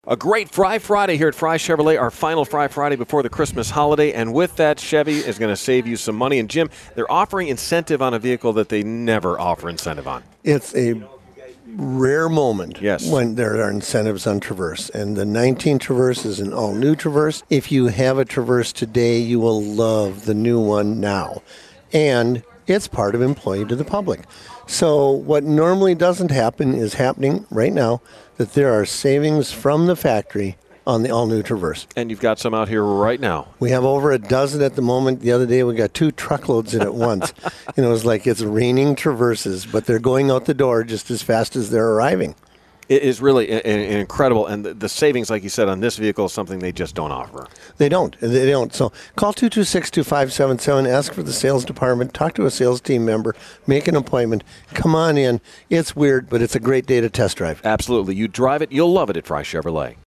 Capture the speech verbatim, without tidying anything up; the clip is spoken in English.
A great Fry Friday here at Fry Chevrolet, our final Fry Friday before the Christmas holiday. And with that, Chevy is going to save you some money. And, Jim, they're offering incentive on a vehicle that they never offer incentive on. It's a rare moment yes. when there are incentives on Traverse. And the nineteen Traverse is an all-new Traverse. If you have a Traverse today, you will love the new one now. And it's part of employee to the public. So what normally doesn't happen is happening right now, that there are savings from the factory on the all-new Traverse. And you've got some out here right now. We have over a dozen at the moment. The other day we got two truckloads in at once. You know, it was like it's raining Traverses, but they're going out the door just as fast as they're arriving. It is really a- a- incredible, and the, the savings, like you said, on this vehicle is something they just don't offer. They don't. They don't. So call two two six, two five seven seven, ask for the sales department, talk to a sales team member, make an appointment, come on in. It's weird, but it's a great day to test drive. Absolutely. You drive it, you'll love it at Fry Chevrolet.